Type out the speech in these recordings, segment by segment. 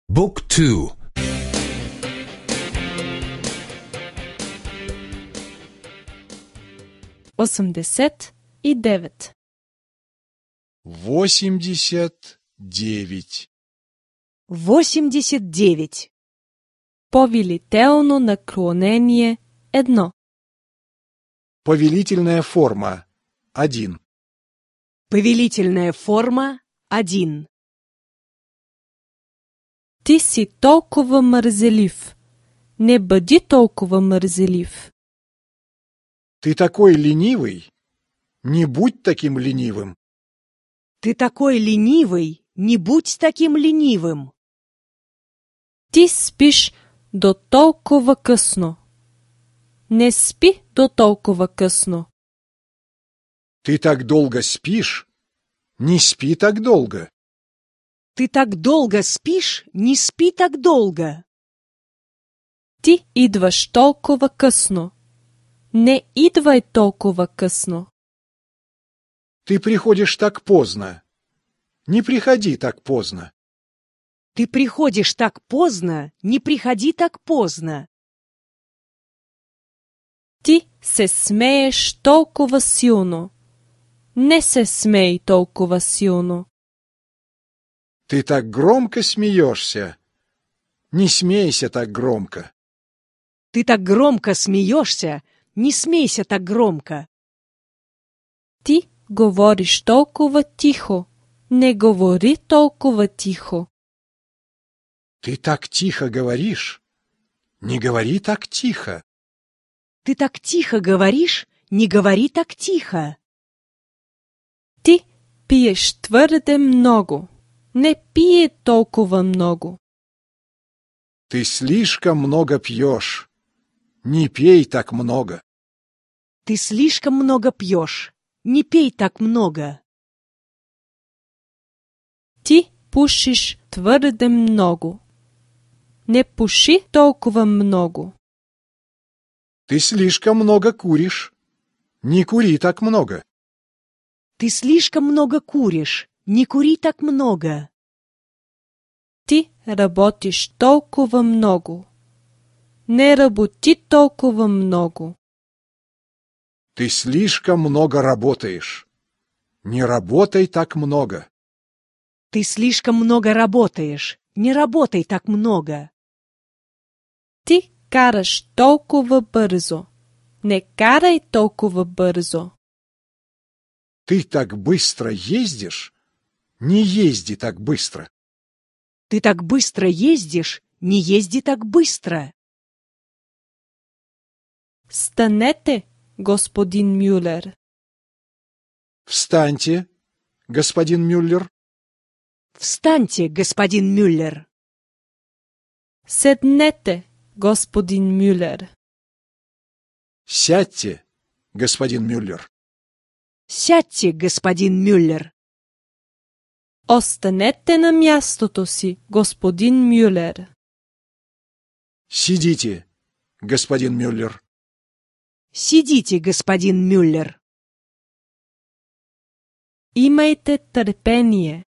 Book 2. 89. 89. 89. Повелително наклонение 1. Повелительная форма 1. Повелительная форма 1. Ти си толкова мързелив. Не бъди толкова мързелив. Ты такой ленивый? Не будь таким ленивым. Ты такой ленивый, не будь таким ленивым. Ти спиш до толкова късно. Не спи до толкова късно. Ты так долго спишь? Не спи так долго. Ты так долго спишь, не спи так долго. Ти идваш толкова късно. Не идвай толкова късно. Ты приходишь так поздно. Не приходи так поздно. Ты приходишь так поздно, не приходи так поздно. Ти се смееш толкова силно. Не се смей толкова силно. Ты так громко смеешься. Не смейся так громко. Ты так громко смеешься, не смейся так громко. Ти говориш толкова тихо. Не говори толкова тихо. Ты так тихо говоришь. Не говори так тихо. Ты так тихо говоришь, не говори так тихо. Ти пиеш твърде много. Не пие толкова много. Ты слишком много пьешь. Не пей так много. Ты слишком много пьешь, не пей так много. Ти пушиш твърде много. Не пуши толкова много. Ты слишком много куришь. Не кури так много. Ты слишком много куришь, не кури так много. Ти работиш толкова много. Не работи толкова много. Ты слишком много работаешь. Не работай так много. Ты слишком много работаешь, не работай так много. Ти караш толкова бързо. Не карай толкова бързо. Ты так быстро ездишь. Не езди так быстро. Ты так быстро ездишь, не езди так быстро. Станете, господин Мюллер. Встаньте, господин Мюллер. Встаньте, господин Мюллер. Седнете, господин Мюллер. Сядьте, господин Мюллер. Сядьте, господин Мюллер. Останете на мястото си, господин Мюллер. Сидите, господин Мюллер. Сидите, господин Мюллер. Имайте търпение.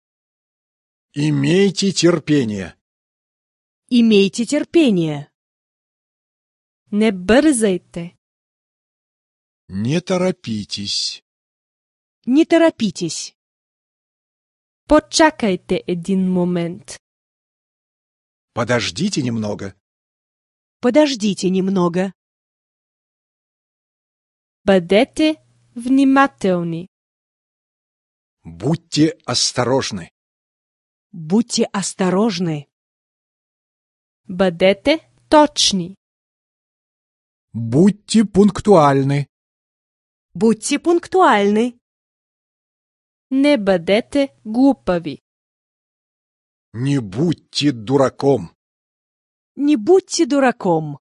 Имейте терпение. Имейте терпение. Не бързайте. Не торопитесь. Не торопитесь. Почакайте един момент. Подождите немного. Подождите немного. Бъдете внимателни. Будьте осторожны. Будьте осторожны. Бъдете точни. Будьте пунктуальны. Будьте пунктуальны. Не бъдете глупави. Не будьте дураком. Не будьте дураком.